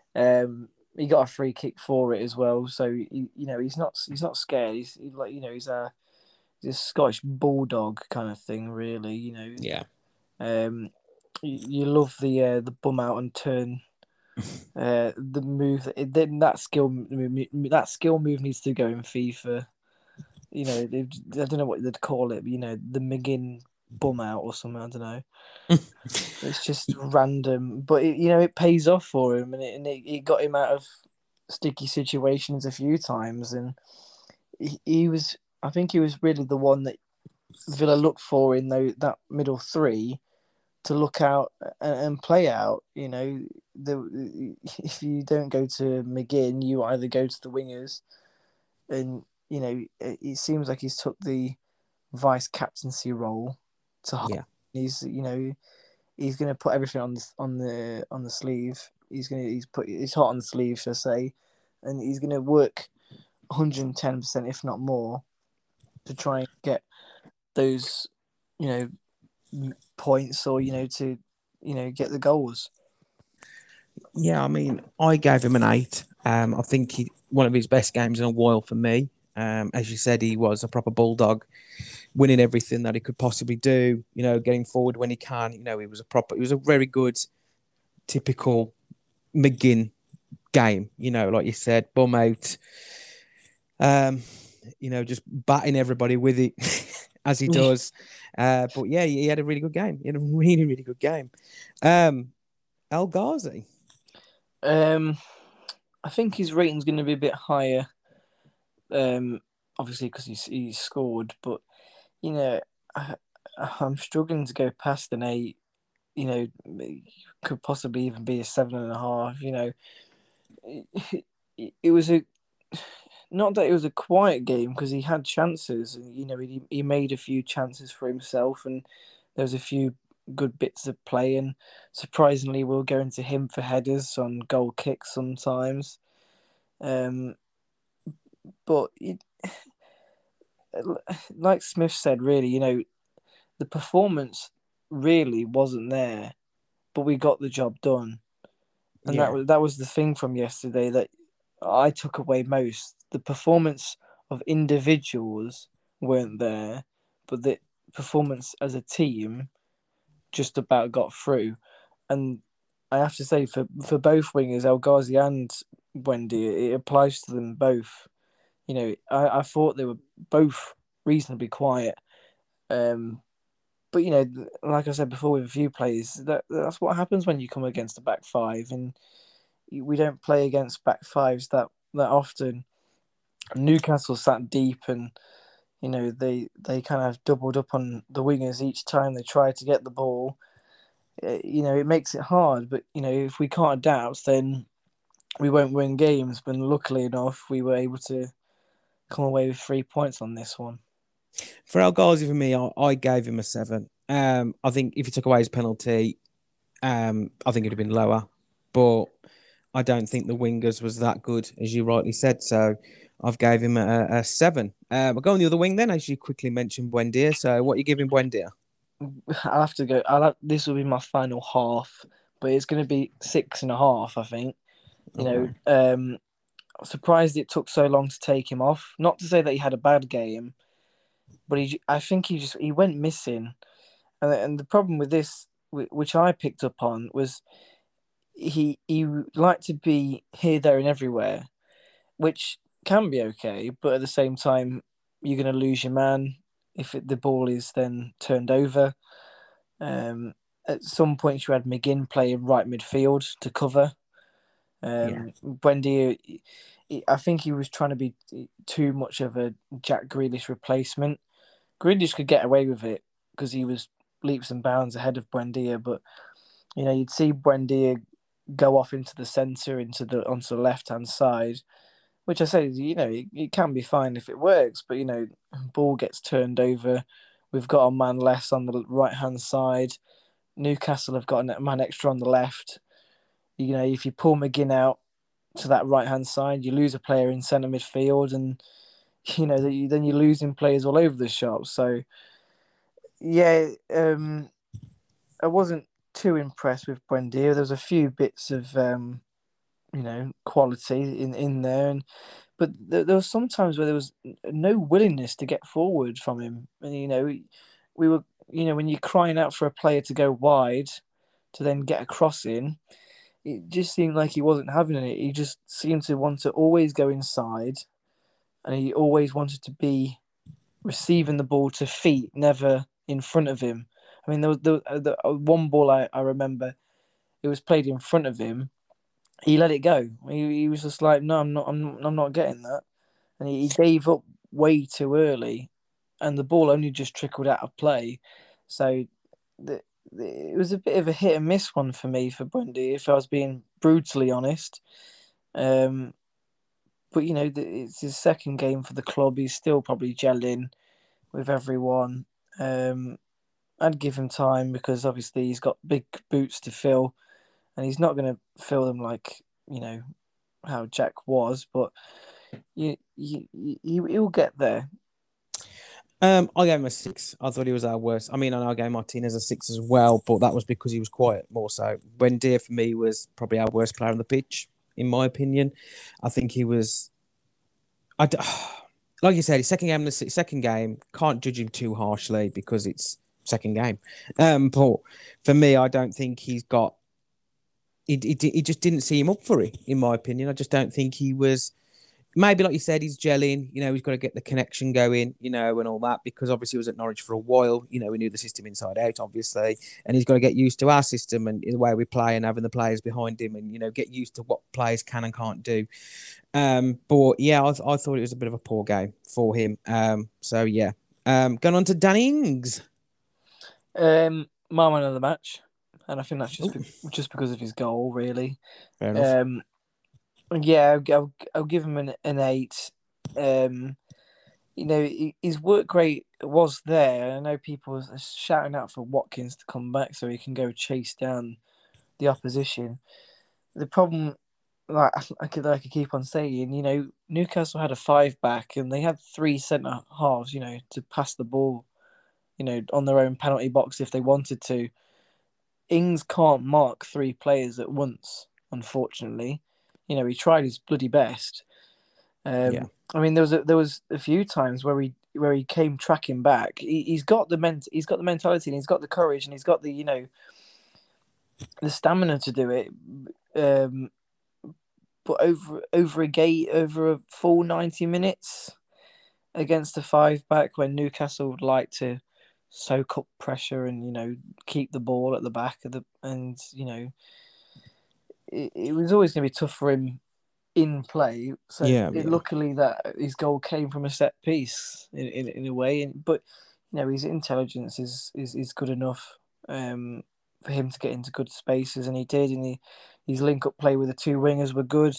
Um, he got a free kick for it as well. So, he, you know, he's not he's not scared. He's he, like, you know, he's a, he's a Scottish bulldog kind of thing, really, you know. Yeah. Um, you, you love the uh, the bum out and turn, uh, the move. That, that skill that skill move needs to go in FIFA. You know, I don't know what they'd call it, but, you know, the McGinn bum out or something. I don't know. It's just random, but it, you know, it pays off for him, and it, and it, it got him out of sticky situations a few times, and he, he was. I think he was really the one that Villa looked for in those, that middle three to look out and, and play out. You know, the if you don't go to McGinn, you either go to the wingers, and you know, it, it seems like he's took the vice captaincy role to Yeah. he's you know he's going to put everything on the on the on the sleeve. He's going to he's put he's hot on the sleeve, shall I say, and he's going to work one hundred ten percent, if not more, to try and get those you know points, or you know to you know get the goals. Yeah, I mean, I gave him an eight. Um, I think he one of his best games in a while for me. Um, as you said, he was a proper bulldog, winning everything that he could possibly do. You know, getting forward when he can. You know, he was a proper. He was a very good, typical McGinn game. You know, like you said, bum out. Um, you know, just batting everybody with it as he does. uh, but yeah, he had a really good game. He had a really, really good game. Um, El Ghazi. Um, I think his rating's going to be a bit higher. Um, obviously because he's he scored, but you know, I, I'm struggling to go past an eight. You know, it could possibly even be a seven and a half. You know, it, it, it was a not that it was a quiet game because he had chances, and you know, he he made a few chances for himself, and there was a few good bits of play, and surprisingly, we'll go into him for headers on goal kicks sometimes. Um, but it, like Smith said, really, you know, the performance really wasn't there, but we got the job done, and Yeah. that was that was the thing from yesterday that I took away most. The performance of individuals weren't there, but the performance as a team just about got through. And I have to say, for, for both wingers, El Ghazi and Wendy, it applies to them both. You know, I, I thought they were both reasonably quiet. Um, but, you know, like I said before with a few players, that that's what happens when you come against a back five. And we don't play against back fives that, that often. Newcastle sat deep, and, You know, they they kind of doubled up on the wingers each time they tried to get the ball. Uh, You know, it makes it hard. But you know, if we can't adapt, then we won't win games. But luckily enough, we were able to come away with three points on this one. For El Ghazi, for me, I, I gave him a seven. Um, I think if you took away his penalty, um, I think it'd have been lower. But I don't think the wingers was that good, as you rightly said. So I've gave him a, a seven. Um, I'll go on the other wing then, as you quickly mentioned Buendia. So what are you giving Buendia? I'll have to go. I'll have, this will be my final half, but it's going to be six and a half. I think. You Okay. know, um, I'm surprised it took so long to take him off. Not to say that he had a bad game, but he, I think he just he went missing, and and the problem with this, which I picked up on, was he he liked to be here, there, and everywhere, which can be okay, but at the same time, you're going to lose your man if it, the ball is then turned over. Um, at some points, you had McGinn playing right midfield to cover. Um, Yeah. Buendia, I think he was trying to be too much of a Jack Grealish replacement. Grealish could get away with it because he was leaps and bounds ahead of Buendia, but you know you'd see Buendia go off into the centre, into the onto the left hand side, which I say you know it, it can be fine if it works, but you know ball gets turned over. We've got a man less on the right hand side. Newcastle have got a man extra on the left. You know, if you pull McGinn out to that right hand side, you lose a player in centre midfield, and you know then you're losing players all over the shop. So, yeah, um, I wasn't too impressed with Buendia. There was a few bits of um, you know quality in, in there, and but there, there was some times where there was no willingness to get forward from him, and you know we were you know when you're crying out for a player to go wide to then get a cross in. It just seemed like he wasn't having it. He just seemed to want to always go inside, and he always wanted to be receiving the ball to feet, never in front of him. I mean, there was, there was the, one ball I, I remember. It was played in front of him. He let it go. He, he was just like, "No, I'm not. I'm, I'm not getting that," and he, he gave up way too early, and the ball only just trickled out of play. So the it was a bit of a hit and miss one for me for Bundy, if I was being brutally honest. Um, but you know, it's his second game for the club. He's still probably gelling with everyone. Um, I'd give him time because obviously he's got big boots to fill, and he's not going to fill them like you know how Jack was. But you, you, you he'll get there. Um, I gave him a six. I thought he was our worst. I mean, I know I gave Martinez a six as well, but that was because he was quiet more so. Buendia for me was probably our worst player on the pitch, in my opinion. I think he was. I d- like you said, his second game, the second game, can't judge him too harshly because it's second game. Um, but for me, I don't think he's got. He, he, he just didn't see him up for it, in my opinion. I just don't think he was. Maybe, like you said, he's gelling. You know, he's got to get the connection going, you know, and all that, because obviously he was at Norwich for a while. You know, we knew the system inside out, obviously. And he's got to get used to our system and the way we play and having the players behind him and, you know, get used to what players can and can't do. Um, but, yeah, I, I thought it was a bit of a poor game for him. Um, so, yeah. Um, going on to Danny Ings. Um, my man of the match. And I think that's just be- just because of his goal, really. Fair enough. Um, yeah, I'll, I'll, I'll give him an, an eight. Um, you know, his work rate was there. I know people are shouting out for Watkins to come back so he can go chase down the opposition. The problem, like I could, I could keep on saying, you know, Newcastle had a five back and they had three centre halves, you know, to pass the ball, you know, on their own penalty box if they wanted to. Ings can't mark three players at once, unfortunately. You know, he tried his bloody best. Um, Yeah. I mean, there was a, there was a few times where he where he came tracking back. He, he's got the ment he's got the mentality and he's got the courage and he's got the you know the stamina to do it. Um, but over over a gate over a full ninety minutes against a five back when Newcastle would like to soak up pressure and you know keep the ball at the back of the and you know it, it was always going to be tough for him in play. So Yeah, it, yeah. luckily that his goal came from a set piece in, in, in a way. And, but you know, his intelligence is is, is good enough um, for him to get into good spaces, and he did. And he, his link up play with the two wingers were good.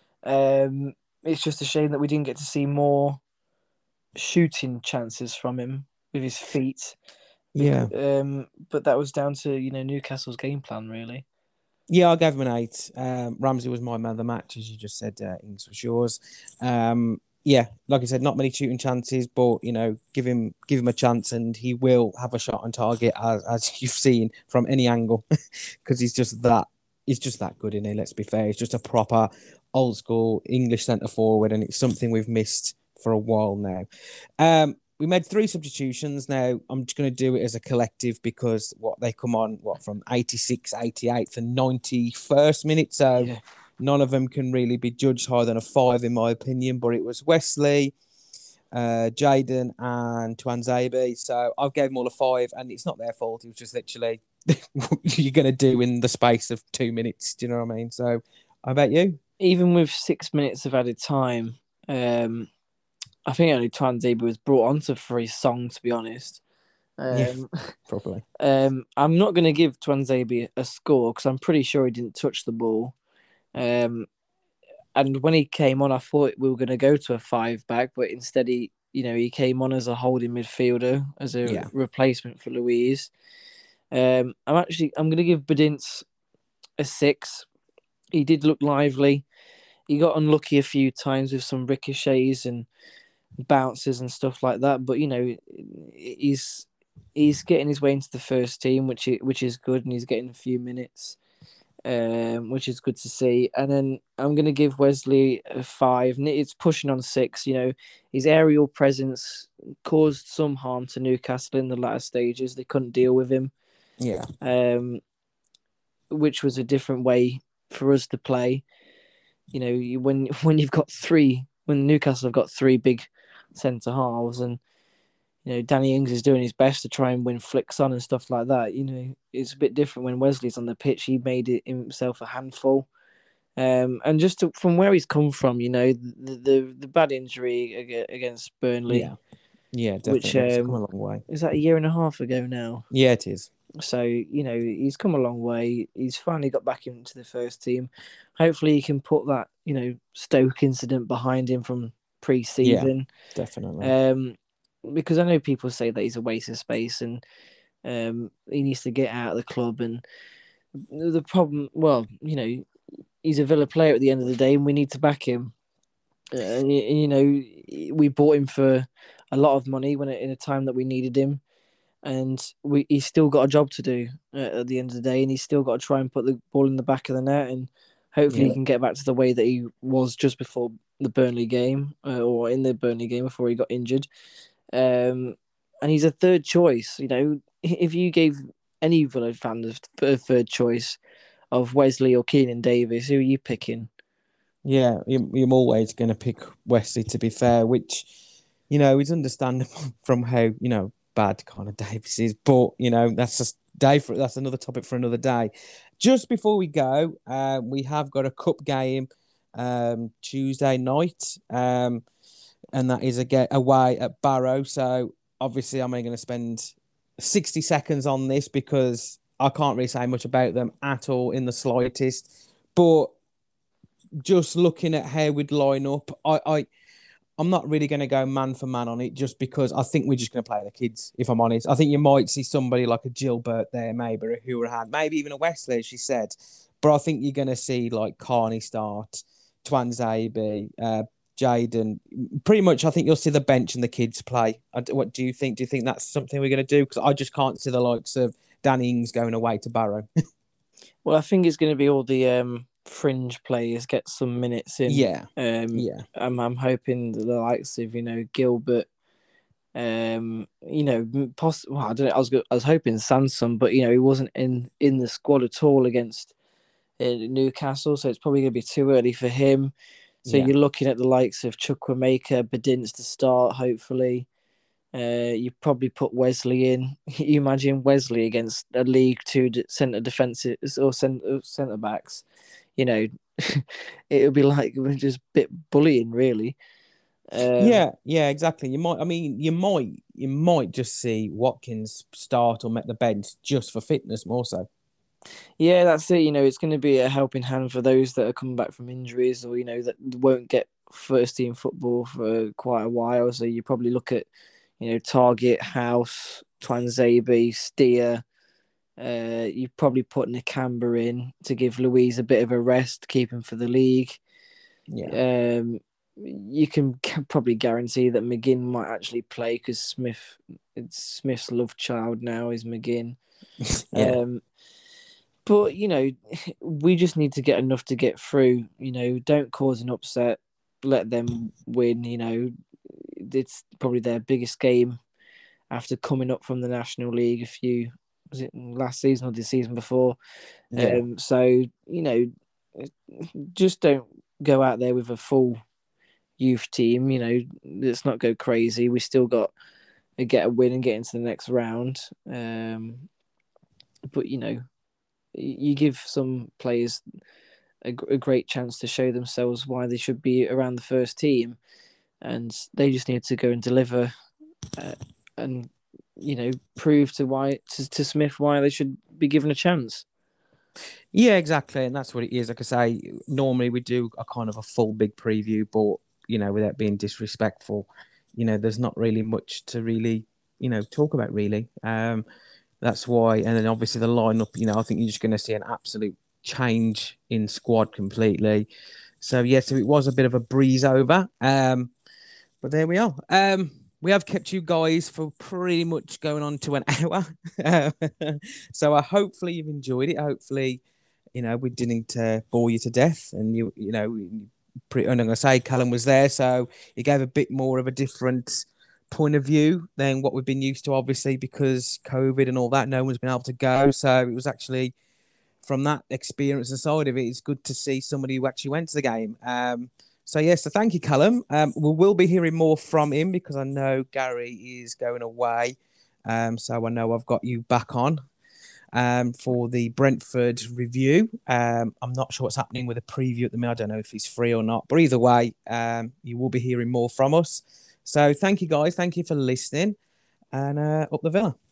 Um, it's just a shame that we didn't get to see more shooting chances from him with his feet. Yeah. Um, but that was down to you know Newcastle's game plan, really. Yeah, I gave him an eight. Um, Ramsey was my man of the match, as you just said. Uh, Ings was yours. Um, yeah, like I said, not many shooting chances, but you know, give him give him a chance, and he will have a shot on target, as as you've seen from any angle, because he's just that he's just that good in it. Let's be fair, he's just a proper old school English centre forward, and it's something we've missed for a while now. Um, we made three substitutions. Now I'm just going to do it as a collective because what they come on what from eighty-six, eighty-eight, and ninety-first minute. So Yeah. none of them can really be judged higher than a five in my opinion. But it was Wesley, uh, Jaden, and Twanzebe. So I've gave them all a five, and it's not their fault. It was just literally what you're going to do in the space of two minutes. Do you know what I mean? So how about you? Even with six minutes of added time, um, I think only Twanzebe was brought onto for his song, to be honest. Um, Yeah, probably. um, I'm not going to give Twanzebe a score because I'm pretty sure he didn't touch the ball. Um, and when he came on, I thought we were going to go to a five back, but instead he, you know, he came on as a holding midfielder as a Yeah. replacement for Louise. Um, I'm actually I'm going to give Badince a six. He did look lively. He got unlucky a few times with some ricochets and bounces and stuff like that, but you know, he's he's getting his way into the first team, which is, which is good, and he's getting a few minutes, um, which is good to see. And then I'm going to give Wesley a five. It's pushing on six. You know, his aerial presence caused some harm to Newcastle in the latter stages. They couldn't deal with him. Yeah. Um, which was a different way for us to play. You know, you, when when you've got three, when Newcastle have got three big centre halves, and you know Danny Ings is doing his best to try and win flicks on and stuff like that. You know, it's a bit different when Wesley's on the pitch. He made it himself a handful, um, and just to, from where he's come from, you know, the the, the bad injury against Burnley, Yeah. Yeah, definitely. which It's um, come a long way. is that a year and a half ago now. Yeah, it is. So, you know, he's come a long way. He's finally got back into the first team. Hopefully he can put that, you know, Stoke incident behind him from pre-season. Yeah, definitely. Um, because I know people say that he's a waste of space and um, he needs to get out of the club. And the problem, well, you know, he's a Villa player at the end of the day and we need to back him. Uh, you know, we bought him for a lot of money when in a time that we needed him. And we he's still got a job to do uh, at the end of the day, and he's still got to try and put the ball in the back of the net, and hopefully Yeah. he can get back to the way that he was just before the Burnley game, uh, or in the Burnley game before he got injured. Um, and he's a third choice. You know, if you gave any Villa fan a third choice of Wesley or Keenan Davis, who are you picking? Yeah, I'm I'm always going to pick Wesley, to be fair, which, you know, is understandable from how, you know, bad kind of Davis is, but you know that's just day for that's another topic for another day. Just before we go, uh, we have got a cup game um, Tuesday night, um, and that is a get away at Barrow. So obviously, I'm only going to spend sixty seconds on this because I can't really say much about them at all in the slightest. But just looking at how we'd line up, I. I I'm not really going to go man for man on it just because I think we're just going to play the kids, if I'm honest. I think you might see somebody like a Gilbert there, maybe a Hurahan, maybe even a Wesley, as she said. But I think you're going to see like Carney start, Twanzebe, uh, Jaden. Pretty much, I think you'll see the bench and the kids play. What do you think? Do you think that's something we're going to do? Because I just can't see the likes of Danny Ings going away to Barrow. Well, I think it's going to be all the um, fringe players get some minutes in. Yeah, um, yeah. I'm I'm hoping that the likes of you know Gilbert, um, you know, poss- well, I don't know. I was I was hoping Sanson, but you know he wasn't in, in the squad at all against uh, Newcastle, so it's probably going to be too early for him. So Yeah. you're looking at the likes of Chukwuemeka, Badince to start, hopefully. Uh, you probably put Wesley in. You imagine Wesley against a League Two centre defences or centre centre backs. You know, it would be like we're just a bit bullying, really. Um, yeah, yeah, exactly. You might, I mean, you might, you might just see Watkins start or make the bench just for fitness more so. Yeah, that's it. You know, it's going to be a helping hand for those that are coming back from injuries, or you know, that won't get first team football for quite a while. So you probably look at, you know, Target, House, Twanzebe, Steer. Uh, you probably put Nakamba in to give Louise a bit of a rest, keep him for the league. Yeah. Um, you can probably guarantee that McGinn might actually play because Smith, it's Smith's love child now is McGinn. yeah. Um, but you know, we just need to get enough to get through. You know, don't cause an upset. Let them win. You know, it's probably their biggest game after coming up from the National League a few. Was it last season or the season before? Yeah. Um, so you know, just don't go out there with a full youth team. You know, let's not go crazy. We still got to get a win and get into the next round. Um, but you know, you give some players a, a great chance to show themselves why they should be around the first team, and they just need to go and deliver, uh, and you know, prove to why to, to Smith why they should be given a chance. Yeah, exactly, and that's what it is. Like I say, normally we do a kind of a full big preview, but you know, without being disrespectful, you know, there's not really much to really, you know, talk about really. Um, that's why, and then obviously the lineup. You know, I think you're just going to see an absolute change in squad completely. So yeah, so it was a bit of a breeze over. Um, but there we are. Um, we have kept you guys for pretty much going on to an hour. So I hopefully you've enjoyed it. Hopefully, you know, we didn't uh, bore you to death. And, you you know, pretty, I'm going to say Callum was there. So he gave a bit more of a different point of view than what we've been used to, obviously, because COVID and all that. No one's been able to go. So it was actually, from that experience and side of it, it's good to see somebody who actually went to the game. Um, So, yes, so thank you, Callum. Um, we will be hearing more from him because I know Gary is going away. Um, so I know I've got you back on um, for the Brentford review. Um, I'm not sure what's happening with the preview at the minute. I don't know if he's free or not. But either way, um, you will be hearing more from us. So thank you, guys. Thank you for listening. And uh, up the Villa.